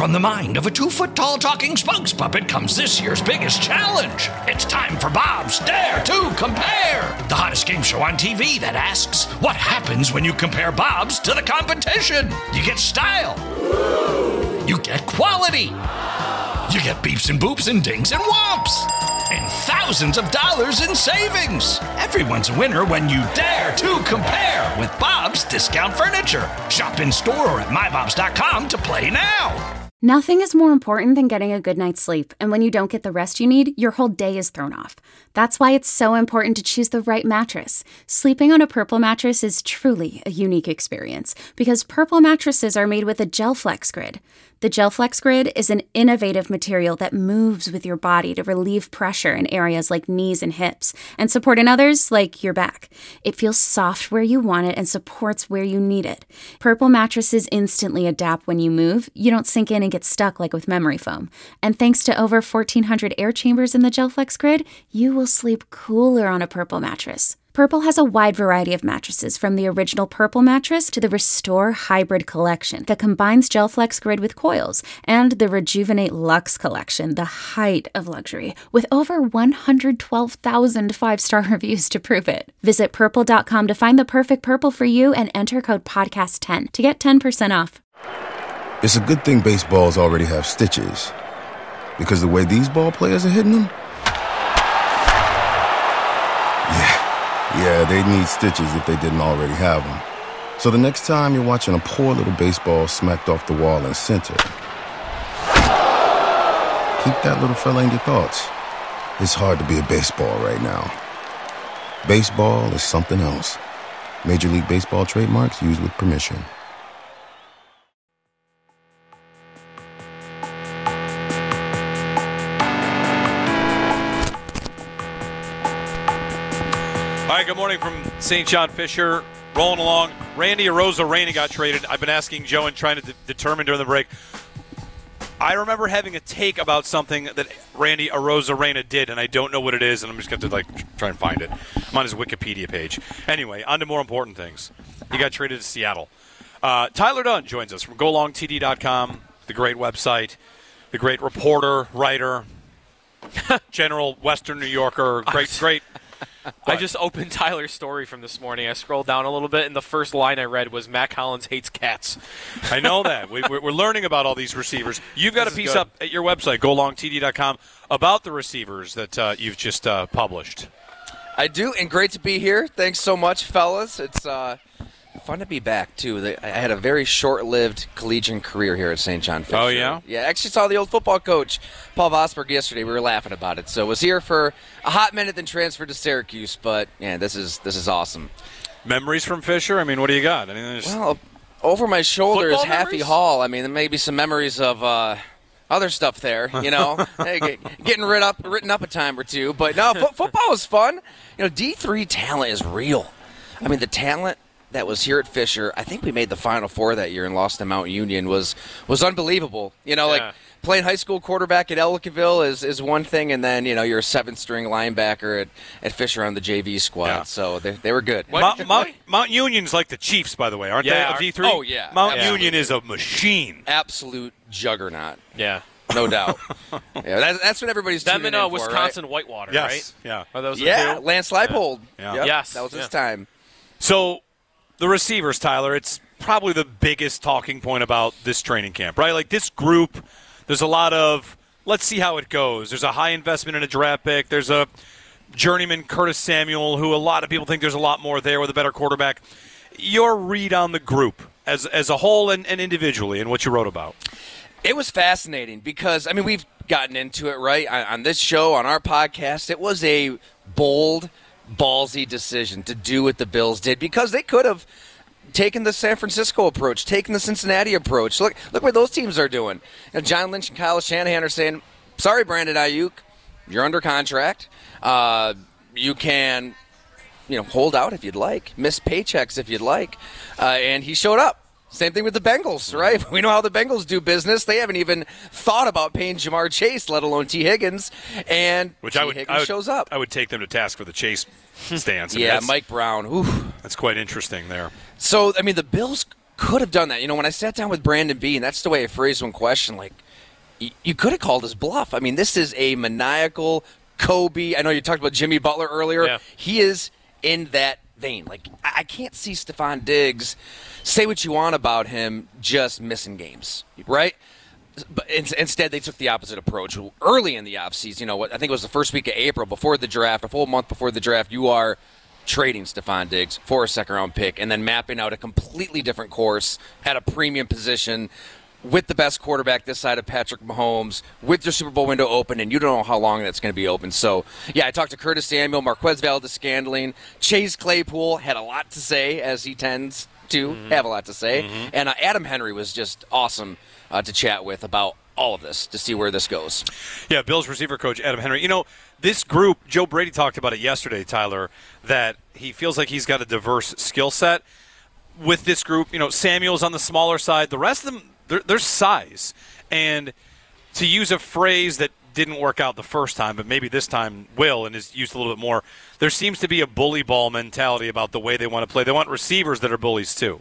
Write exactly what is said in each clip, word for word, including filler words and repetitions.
From the mind of a two-foot-tall talking spokes puppet comes this year's biggest challenge. It's time for Bob's Dare to Compare, the hottest game show on T V that asks, what happens when you compare Bobs to the competition? You get style. You get quality. You get beeps and boops and dings and whomps. And thousands of dollars in savings. Everyone's a winner when you dare to compare with Bob's Discount Furniture. Shop in store or at my bobs dot com to play now. Nothing is more important than getting a good night's sleep, and when you don't get the rest you need, your whole day is thrown off. That's why it's so important to choose the right mattress. Sleeping on a Purple mattress is truly a unique experience, because Purple mattresses are made with a GelFlex Grid. The GelFlex Grid is an innovative material that moves with your body to relieve pressure in areas like knees and hips, and support in others like your back. It feels soft where you want it and supports where you need it. Purple mattresses instantly adapt when you move. You don't sink in and get stuck like with memory foam. And thanks to over fourteen hundred air chambers in the GelFlex Grid, you will sleep cooler on a Purple mattress. Purple has a wide variety of mattresses, from the original Purple mattress to the Restore Hybrid collection that combines GelFlex Grid with coils, and the Rejuvenate Luxe collection, the height of luxury, with over one hundred twelve thousand five-star reviews to prove it. Visit purple dot com to find the perfect Purple for you and enter code podcast ten to get ten percent off. It's a good thing baseballs already have stitches, because the way these ball players are hitting them, yeah. Yeah, they need stitches if they didn't already have them. So the next time you're watching a poor little baseball smacked off the wall in center, keep that little fella in your thoughts. It's hard to be a baseball right now. Baseball is something else. Major League Baseball trademarks used with permission. All right, good morning from Saint John Fisher. Rolling along. Randy Arozarena got traded. I've been asking Joe and trying to de- determine during the break. I remember having a take about something that Randy Arozarena did, and I don't know what it is, and I'm just going to like try and find it. I'm on his Wikipedia page. Anyway, on to more important things. He got traded to Seattle. Uh, Tyler Dunn joins us from go long t d dot com, the great website, the great reporter, writer, general Western New Yorker, great, great. I just opened Tyler's story from this morning. I scrolled down a little bit, and the first line I read was Matt Collins hates cats. I know that. We, we're learning about all these receivers. You've got this a piece up at your website, go long t d dot com, about the receivers that uh, you've just uh, published. I do, and great to be here. Thanks so much, fellas. It's uh, fun to be back, too. I had a very short-lived collegiate career here at Saint John Fisher. Oh, yeah? Yeah, I actually saw the old football coach, Paul Vosberg, yesterday. We were laughing about it. So was here for a hot minute, then transferred to Syracuse. But, yeah, this is this is awesome. Memories from Fisher? I mean, what do you got? I mean, there's well, over my shoulder is Haffey memories? Hall. I mean, there may be some memories of uh, other stuff there, you know, hey, get, getting written up, written up a time or two. But, no, fo- football was fun. You know, D three talent is real. I mean, the talent that was here at Fisher, I think we made the Final Four that year and lost to Mount Union, was was unbelievable. You know, yeah. like playing high school quarterback at Ellicottville is, is one thing, and then, you know, you're a seventh-string linebacker at, at Fisher on the J V squad. Yeah. So they, they were good. Mount, Mount, Mount Union's like the Chiefs, by the way, aren't yeah, they, of D three? Oh, yeah. Mount Absolutely. Union is a machine. Absolute juggernaut. Yeah. No doubt. yeah, that, that's what everybody's Them tuning in uh, in for, Wisconsin right? Whitewater, Yes. right? Yeah. Are those the Yeah, two? Lance Leipold. Yeah. Yep, Yes. That was his Yeah. time. So the receivers, Tyler, it's probably the biggest talking point about this training camp, right? Like this group, there's a lot of, let's see how it goes. There's a high investment in a draft pick. There's a journeyman, Curtis Samuel, who a lot of people think there's a lot more there with a better quarterback. Your read on the group as as a whole and, and individually and what you wrote about. It was fascinating because, I mean, we've gotten into it, right, on, on this show, on our podcast. It was a bold, ballsy decision to do what the Bills did because they could have taken the San Francisco approach, taken the Cincinnati approach. Look look what those teams are doing. You know, John Lynch and Kyle Shanahan are saying, sorry, Brandon Ayuk, you're under contract. Uh, you can, you know, hold out if you'd like, miss paychecks if you'd like. Uh, and he showed up. Same thing with the Bengals, right? We know how the Bengals do business. They haven't even thought about paying Jamar Chase, let alone T. Higgins. And Which T. I would, Higgins I would, shows up. I would take them to task for the Chase stance. I mean, yeah, that's, Mike Brown. Ooh. That's quite interesting there. So, I mean, the Bills could have done that. You know, when I sat down with Brandon Beane, that's the way I phrased one question, like, y- you could have called his bluff. I mean, this is a maniacal Kobe. I know you talked about Jimmy Butler earlier. Yeah. He is in that vein. Like, I, I can't see Stephon Diggs, say what you want about him, just missing games, right? But instead, they took the opposite approach. Early in the offseason, you know, what I think it was the first week of April, before the draft, a full month before the draft, you are trading Stephon Diggs for a second-round pick and then mapping out a completely different course at a premium position with the best quarterback this side of Patrick Mahomes, with your Super Bowl window open, and you don't know how long that's going to be open. So, yeah, I talked to Curtis Samuel, Marquez Valdes-Scantling. Chase Claypool had a lot to say, as he tends to mm-hmm. have a lot to say. Mm-hmm. And uh, Adam Henry was just awesome uh, to chat with about all of this, to see where this goes. Yeah, Bills receiver coach Adam Henry. You know, this group, Joe Brady talked about it yesterday, Tyler, that he feels like he's got a diverse skill set. With this group, you know, Samuel's on the smaller side. The rest of them, there's size. And to use a phrase that didn't work out the first time, but maybe this time will and is used a little bit more, there seems to be a bully ball mentality about the way they want to play. They want receivers that are bullies too.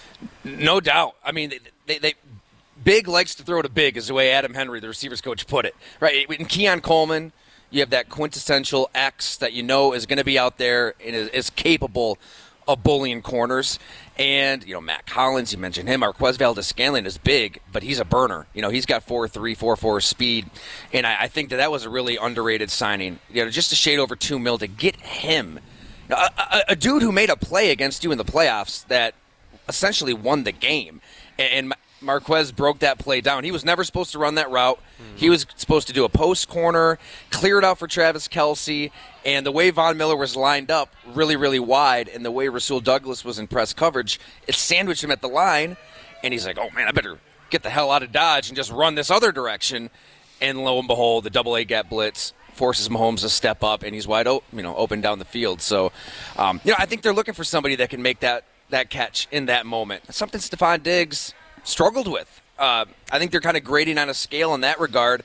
No doubt. I mean, they, they, they Big likes to throw to big is the way Adam Henry, the receivers coach, put it. Right? In Keon Coleman, you have that quintessential X that you know is going to be out there and is, is capable of bullying corners. And, you know, Matt Collins, you mentioned him. Marquez Valdes-Scantling is big, but he's a burner. You know, he's got four three, four four speed. And I, I think that that was a really underrated signing. You know, just a shade over two mil to get him. A, a, a dude who made a play against you in the playoffs that essentially won the game. And, and Marquez broke that play down. He was never supposed to run that route. Mm-hmm. He was supposed to do a post corner, clear it out for Travis Kelce, and the way Von Miller was lined up really, really wide, and the way Rasul Douglas was in press coverage, it sandwiched him at the line, and he's like, oh, man, I better get the hell out of Dodge and just run this other direction. And lo and behold, the double-A gap blitz forces Mahomes to step up, and he's wide open, you know, open down the field. So, um, you know, I think they're looking for somebody that can make that, that catch in that moment. Something Stephon Diggs struggled with. Uh, I think they're kind of grading on a scale in that regard.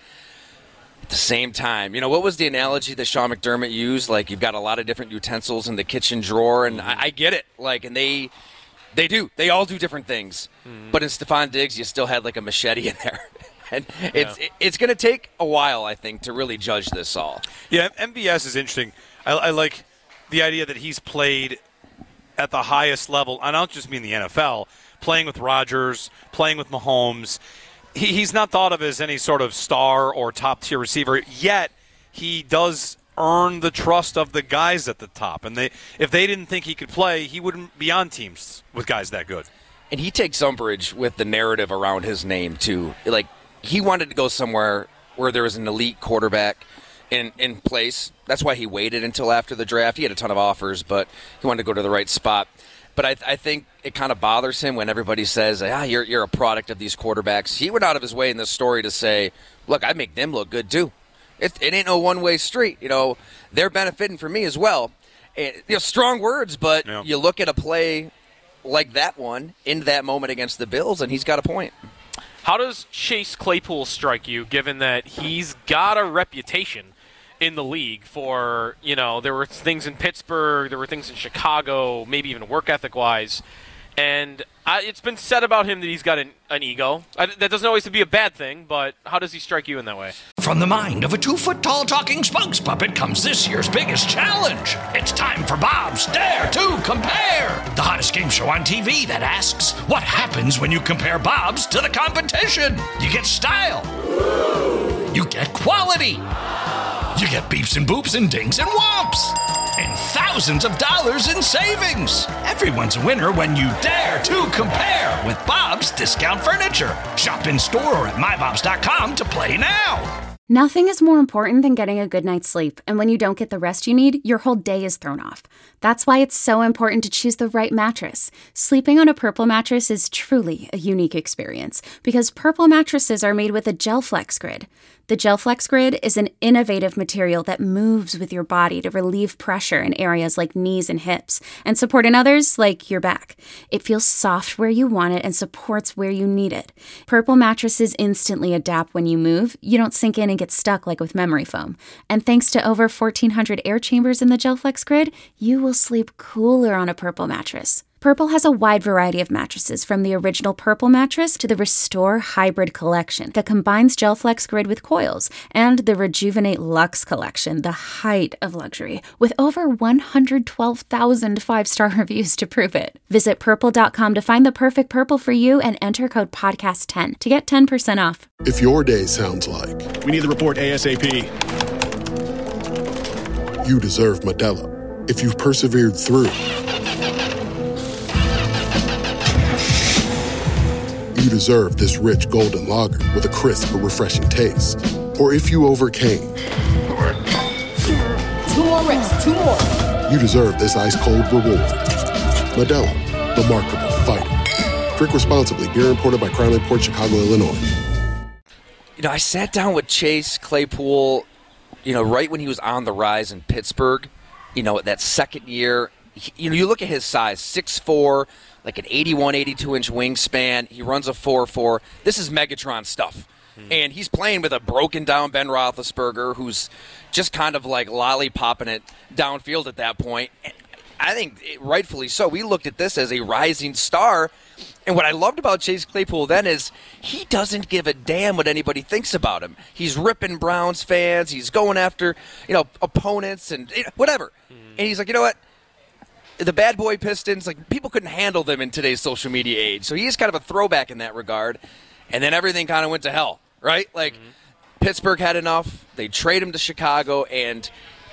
At the same time, you know, what was the analogy that Sean McDermott used? Like, you've got a lot of different utensils in the kitchen drawer, and I, I get it. Like, and they they do. They all do different things. Mm-hmm. But in Stephon Diggs, you still had, like, a machete in there. And it's yeah. it's going to take a while, I think, to really judge this all. Yeah, M V S is interesting. I, I like the idea that he's played at the highest level. I don't just mean the N F L. Playing with Rodgers, playing with Mahomes. He, he's not thought of as any sort of star or top-tier receiver, yet he does earn the trust of the guys at the top. And they, if they didn't think he could play, he wouldn't be on teams with guys that good. And he takes umbrage with the narrative around his name, too. Like, he wanted to go somewhere where there was an elite quarterback in, in place. That's why he waited until after the draft. He had a ton of offers, but he wanted to go to the right spot. But I, I think it kind of bothers him when everybody says, ah, you're you're a product of these quarterbacks. He went out of his way in this story to say, look, I make them look good too. It, it ain't no one-way street. You know, they're benefiting from me as well. And, you know, strong words, but yeah. You look at a play like that one in that moment against the Bills, and he's got a point. How does Chase Claypool strike you, given that he's got a reputation in the league for, you know, there were things in Pittsburgh, there were things in Chicago, maybe even work ethic-wise, and I, it's been said about him that he's got an, an ego. I, that doesn't always have to be a bad thing, but how does he strike you in that way? From the mind of a two-foot-tall talking spokes puppet comes this year's biggest challenge. It's time for Bob's Dare to Compare, the hottest game show on T V that asks, what happens when you compare Bob's to the competition? You get style. You get quality. You get beeps and boops and dings and whomps. And thousands of dollars in savings. Everyone's a winner when you dare to compare with Bob's Discount Furniture. Shop in store or at my bobs dot com to play now. Nothing is more important than getting a good night's sleep, and when you don't get the rest you need, your whole day is thrown off. That's why it's so important to choose the right mattress. Sleeping on a Purple mattress is truly a unique experience, because Purple mattresses are made with a GelFlex Grid. The GelFlex Grid is an innovative material that moves with your body to relieve pressure in areas like knees and hips, and support in others like your back. It feels soft where you want it and supports where you need it. Purple mattresses instantly adapt when you move. You don't sink in and get stuck like with memory foam. And thanks to over fourteen hundred air chambers in the GelFlex Grid, you will sleep cooler on a Purple mattress. Purple has a wide variety of mattresses, from the original Purple mattress to the Restore Hybrid collection that combines GelFlex Grid with coils, and the Rejuvenate Luxe collection, the height of luxury, with over one hundred twelve thousand five-star reviews to prove it. Visit purple dot com to find the perfect Purple for you and enter code podcast ten to get ten percent off. If your day sounds like we need the report ASAP, you deserve Modelo. If you've persevered through, you deserve this rich golden lager with a crisp but refreshing taste. Or if you overcame, two more reps, two more. You deserve this ice cold reward. Modelo, the Remarkable Fighter. Drink responsibly. Beer imported by Crown Imports, Chicago, Illinois. You know, I sat down with Chase Claypool, you know, right when he was on the rise in Pittsburgh. You know, that second year, he, you know, you look at his size, six foot four, like an eighty-one, eighty-two inch wingspan. He runs a four four. This is Megatron stuff. Hmm. And he's playing with a broken down Ben Roethlisberger who's just kind of like lollipopping it downfield at that point. And I think rightfully so. We looked at this as a rising star. And what I loved about Chase Claypool then is he doesn't give a damn what anybody thinks about him. He's ripping Browns fans. He's going after, you know, opponents and whatever. Hmm. And he's like, you know what? The bad boy Pistons, like, people couldn't handle them in today's social media age. So he's kind of a throwback in that regard. And then everything kind of went to hell, right? Like, mm-hmm. Pittsburgh had enough. They trade him to Chicago, and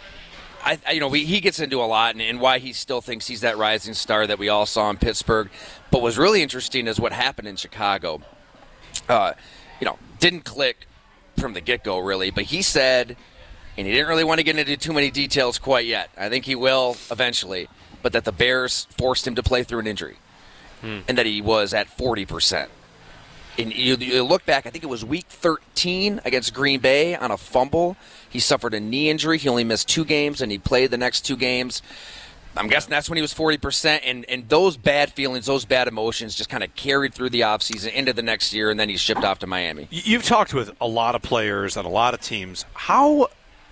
I, I you know, we, he gets into a lot and, and why he still thinks he's that rising star that we all saw in Pittsburgh. But what's really interesting is what happened in Chicago. Uh, you know, didn't click from the get-go, really. But he said, and he didn't really want to get into too many details quite yet. I think he will eventually. But that the Bears forced him to play through an injury, hmm. and that he was at forty percent. And you, you look back, I think it was week thirteen against Green Bay on a fumble. He suffered a knee injury. He only missed two games, and he played the next two games. I'm guessing that's when he was forty percent, and, and those bad feelings, those bad emotions just kind of carried through the offseason into the next year, and then he's shipped off to Miami. You've talked with a lot of players and a lot of teams. How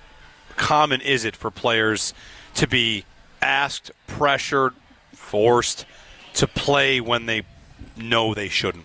common is it for players to be asked, pressured, forced to play when they know they shouldn't?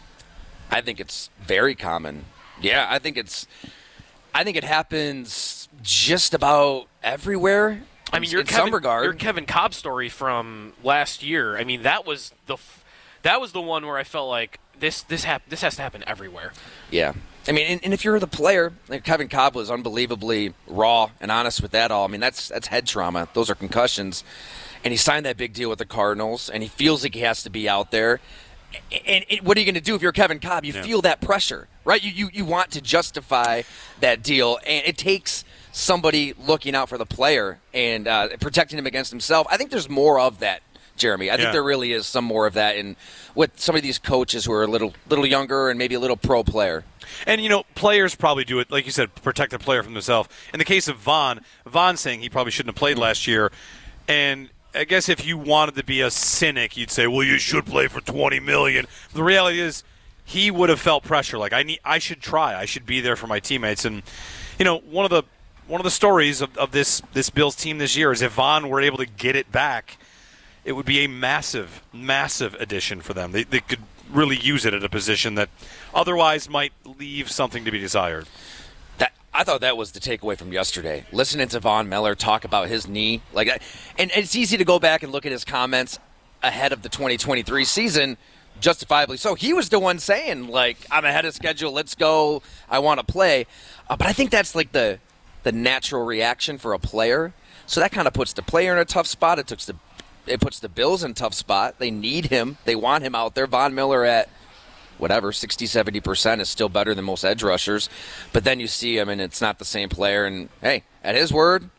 I think it's very common. Yeah, I think it's I think it happens just about everywhere. I mean, your in Kevin, some regard. your Kevin Cobb story from last year. I mean, that was the that was the one where I felt like this this hap- this has to happen everywhere. Yeah. I mean, and, and if you're the player, like Kevin Cobb was unbelievably raw and honest with that all. I mean, that's that's head trauma. Those are concussions. And he signed that big deal with the Cardinals, and he feels like he has to be out there. And, and what are you going to do if you're Kevin Cobb? You yeah. feel that pressure, right? You, you you want to justify that deal, and it takes somebody looking out for the player and uh, protecting him against himself. I think there's more of that, Jeremy. I yeah. think there really is some more of that in with some of these coaches who are a little little younger and maybe a little pro player. And, you know, players probably do it, like you said, protect the player from themselves. In the case of Vaughn, Vaughn saying he probably shouldn't have played last year. And I guess if you wanted to be a cynic, you'd say, well, you should play for twenty million dollars. The reality is he would have felt pressure. Like, I need, I should try. I should be there for my teammates. And, you know, one of the one of the stories of, of this, this Bills team this year is if Vaughn were able to get it back, it would be a massive, massive addition for them. They, they could really use it at a position that otherwise might leave something to be desired. That I thought that was the takeaway from yesterday. Listening to Von Miller talk about his knee, like, and, and it's easy to go back and look at his comments ahead of the twenty twenty-three season, justifiably so. He was the one saying, like, I'm ahead of schedule, let's go, I want to play. Uh, but I think that's like the the natural reaction for a player. So that kind of puts the player in a tough spot. It puts the It puts the Bills in a tough spot. They need him. They want him out there. Von Miller at whatever, sixty, seventy percent is still better than most edge rushers. But then you see him, and it's not the same player. And, hey, at his word,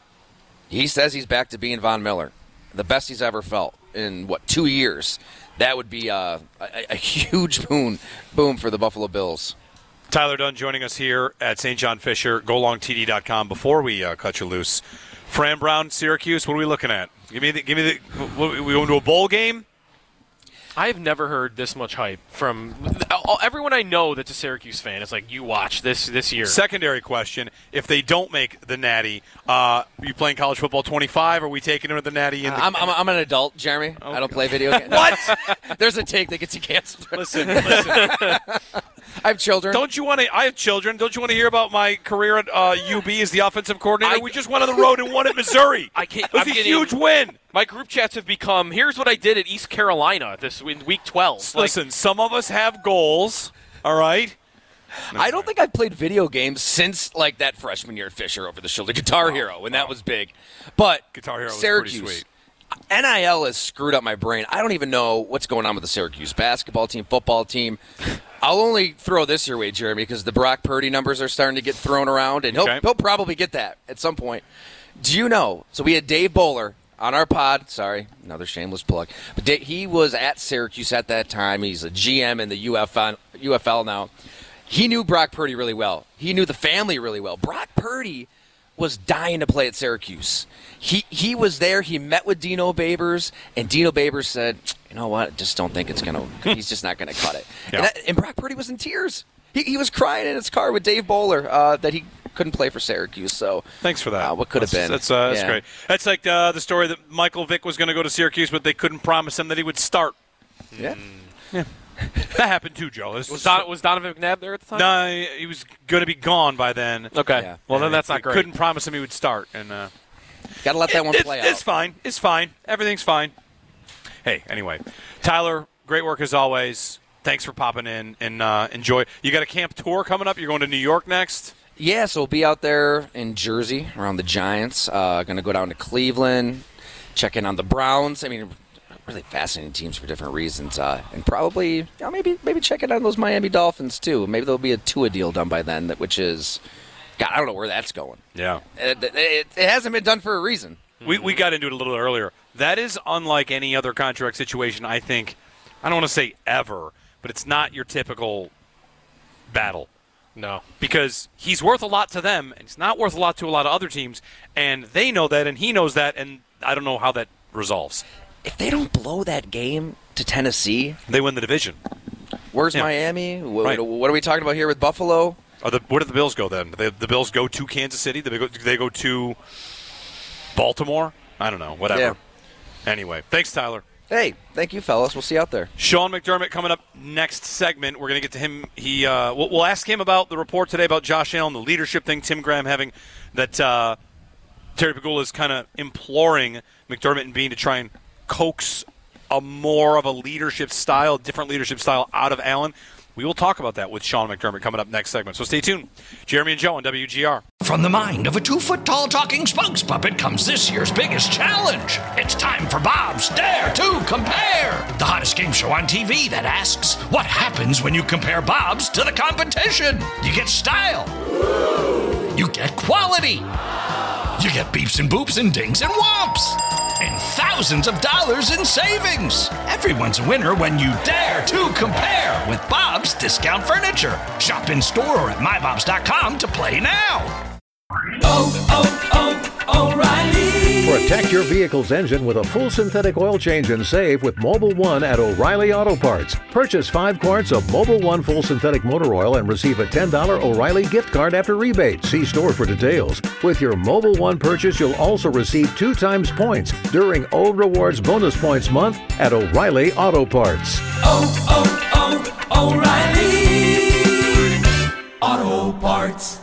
he says he's back to being Von Miller. The best he's ever felt in, what, two years. That would be a, a, a huge boon, boom for the Buffalo Bills. Tyler Dunne joining us here at Saint John Fisher, go long T D dot com. Before we uh, cut you loose, Fran Brown, Syracuse, what are we looking at? Give me the, give me the, we going to a bowl game? I have never heard this much hype from everyone I know that's a Syracuse fan. It's like, you watch this this year. Secondary question: if they don't make the Natty, uh, are you playing college football twenty-five? Or are we taking them to the Natty? In the- uh, I'm, I'm, I'm an adult, Jeremy. Oh, I don't God. play video games. What? There's a take that gets you canceled. Listen, listen. I have children. Don't you want to? I have children. Don't you want to hear about my career at uh, U B as the offensive coordinator? I, we just went on the road and won at Missouri. I can't. It was I'm a getting, huge win. My group chats have become, here's what I did at East Carolina this in week twelve. Listen, like, some of us have goals. All right. I don't think I've played video games since like that freshman year at Fisher over the shoulder, Guitar oh, Hero, when oh. that was big. But Guitar Hero Syracuse, was pretty sweet. N I L has screwed up my brain. I don't even know what's going on with the Syracuse basketball team, football team. I'll only throw this your way, Jeremy, because the Brock Purdy numbers are starting to get thrown around, and he'll, okay. he'll probably get that at some point. Do you know? So we had Dave Bowler on our pod. Sorry, another shameless plug. But he was at Syracuse at that time. He's a G M in the U F L, U F L now. He knew Brock Purdy really well. He knew the family really well. Brock Purdy was dying to play at Syracuse. He he was there. He met with Dino Babers, and Dino Babers said, you know what, I just don't think it's going to – he's just not going to cut it. Yeah. And, that, and Brock Purdy was in tears. He, he was crying in his car with Dave Bowler uh, that he couldn't play for Syracuse. So thanks for that. Uh, what could have been. That's, uh, that's yeah. great. That's like uh, the story that Michael Vick was going to go to Syracuse, but they couldn't promise him that he would start. Yeah. Mm. Yeah. That happened too, Joe. This was, Don, was Donovan McNabb there at the time? No, he was going to be gone by then. Okay. Yeah. Well, and then that's they, not great. Couldn't promise him he would start. And uh, got to let that one it, play it, out. It's fine. It's fine. Everything's fine. Hey, anyway, Tyler, great work as always. Thanks for popping in and uh, enjoy. You got a camp tour coming up. You're going to New York next. Yeah, so we'll be out there in Jersey around the Giants. Uh, going to go down to Cleveland, check in on the Browns. I mean, really fascinating teams for different reasons, uh, and probably you know, maybe maybe check in on those Miami Dolphins too. Maybe there'll be a Tua deal done by then, that which is, God, I don't know where that's going. Yeah, it, it, it hasn't been done for a reason. We we got into it a little earlier. That is unlike any other contract situation. I think I don't want to say ever, but it's not your typical battle. No, because he's worth a lot to them, and he's not worth a lot to a lot of other teams, and they know that, and he knows that, and I don't know how that resolves. If they don't blow that game to Tennessee, they win the division. Where's yeah. Miami? What, right. what are we talking about here with Buffalo? Are the, where do the Bills go then? They, the Bills go to Kansas City? Do they go, do they go to Baltimore? I don't know. Whatever. Yeah. Anyway, thanks, Tyler. Hey, thank you, fellas. We'll see you out there. Sean McDermott coming up next segment. We're going to get to him. He uh, we'll, we'll ask him about the report today about Josh Allen, the leadership thing Tim Graham having, that uh, Terry Pegula is kind of imploring McDermott and Bean to try and coax a more of a leadership style, different leadership style out of Allen. We will talk about that with Sean McDermott coming up next segment. So stay tuned. Jeremy and Joe on W G R. From the mind of a two-foot-tall talking spokes puppet comes this year's biggest challenge. It's time for Bob's Dare to Compare, the hottest game show on T V that asks, what happens when you compare Bob's to the competition? You get style. You get quality. You get beeps and boops and dings and whomps. And thousands of dollars in savings. Everyone's a winner when you dare to compare with Bob's Discount Furniture. Shop in store or at my bobs dot com to play now. Oh, oh, oh, O'Reilly. Protect your vehicle's engine with a full synthetic oil change and save with Mobil one at O'Reilly Auto Parts. Purchase five quarts of Mobil one full synthetic motor oil and receive a ten dollars O'Reilly gift card after rebate. See store for details. With your Mobil one purchase, you'll also receive two times points during O Rewards Bonus Points Month at O'Reilly Auto Parts. Oh, oh, oh, O'Reilly Auto Parts.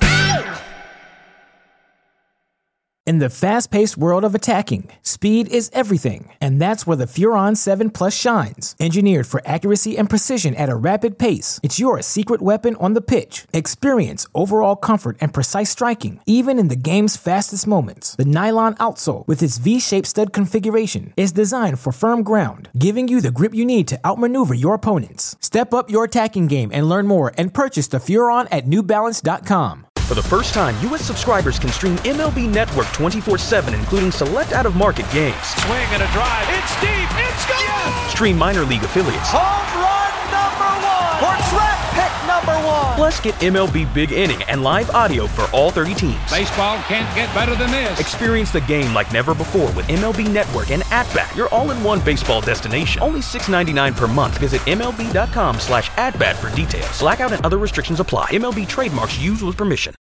In the fast-paced world of attacking, speed is everything, and that's where the Furon seven Plus shines. Engineered for accuracy and precision at a rapid pace, it's your secret weapon on the pitch. Experience overall comfort and precise striking, even in the game's fastest moments. The nylon outsole, with its V-shaped stud configuration, is designed for firm ground, giving you the grip you need to outmaneuver your opponents. Step up your attacking game and learn more and purchase the Furon at new balance dot com. For the first time, U S subscribers can stream M L B Network twenty-four seven, including select out-of-market games. Swing and a drive. It's deep. It's gone. Stream minor league affiliates. Home run number one for Trent number one. Plus, get M L B Big Inning and live audio for all thirty teams. Baseball can't get better than this. Experience the game like never before with M L B Network and At-Bat, your all-in-one baseball destination. Only six dollars and ninety-nine cents per month. Visit MLB.com slash at-bat for details. Blackout and other restrictions apply. M L B trademarks used with permission.